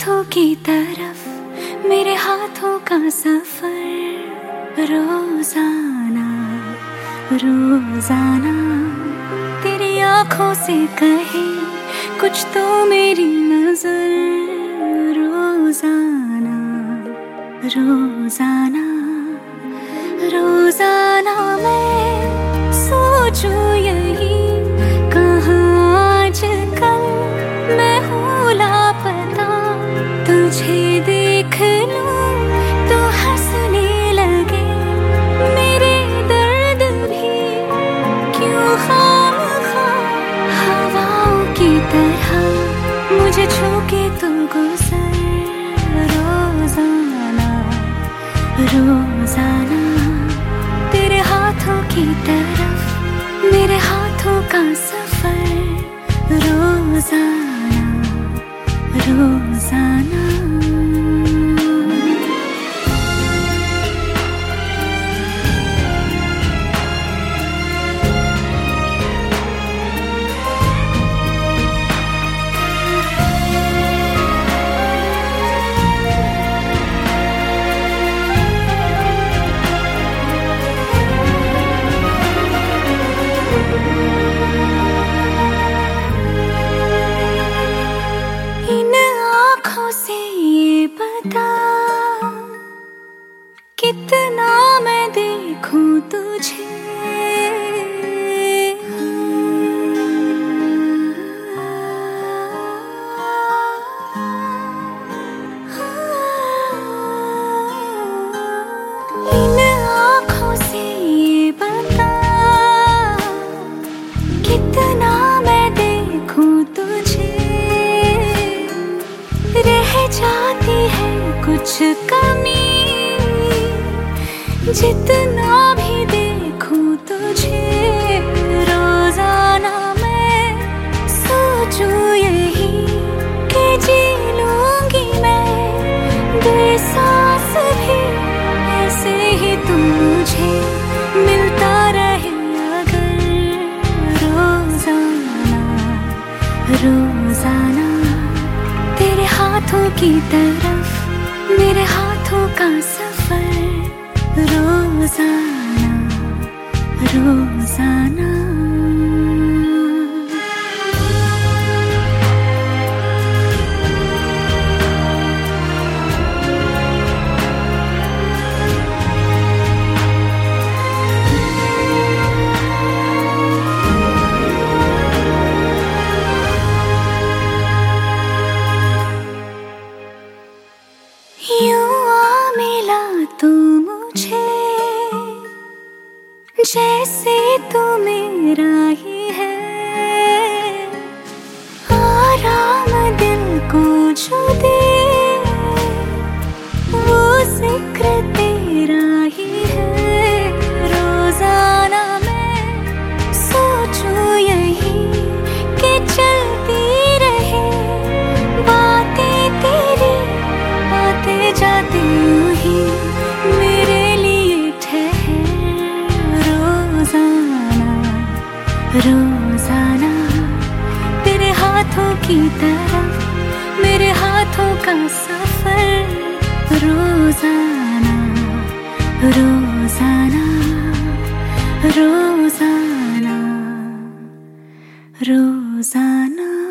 हाथों की तरफ मेरे हाथों का सफर रोजाना रोजाना तेरी आंखों से कहे कुछ तो मेरी नजर रोजाना रोजाना रोजाना मैं सोचूं यही कहाँ आजकल मैं हूँ लापता तुझे देख लूं तो हंसने लगे मेरे दर्द भी क्यों खामखा हवाओं की तरह मुझे छू के तू गुजर रोजाना रोजाना तेरे हाथों की तरफ मेरे हाथों का सफर रोजाना रोजाना कितना मैं देखूं तुझे इन आँखों से ये बता कितना मैं देखूं तुझे रह जाती है कुछ कमी जितना भी देखूं तुझे रोजाना मैं सोचूं यही कि जी लूंगी मैं बेसास भी ऐसे ही तू मुझे मिलता रहे अगर रोजाना रोजाना तेरे हाथों की तरफ मेरे हाथों का सफर रोजाना रोजाना यूं आ मिला तू मुझे जैसे तू मेरा ही है आराम दिल को जो दे वो जिक्र तेरा ही है रोजाना मैं सोचूं यही कि चलती रहे बातें तेरी आते जाते यूं ही मेरे लिए ठहर रोजाना तेरे हाथों की तरफ मेरे हाथों का सफर रोजाना रोजाना रोजाना रोजाना